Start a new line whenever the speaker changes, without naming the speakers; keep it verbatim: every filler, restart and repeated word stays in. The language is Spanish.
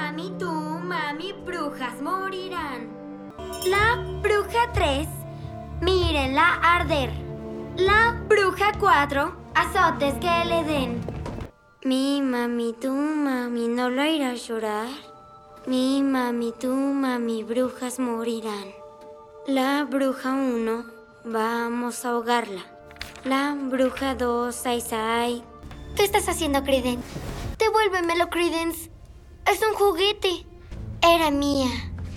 mami, tú, mami, brujas morirán. La bruja tres, mírenla arder. La bruja cuatro, azotes que le den. Mi mami, tú, mami, no lo irá a llorar. Mi mami, tú, mami, brujas morirán. La bruja uno, vamos a ahogarla. La bruja dos, ay, ay. ¿Qué estás haciendo, Credence? Devuélvemelo, Credence. Es un juguete. Era mía.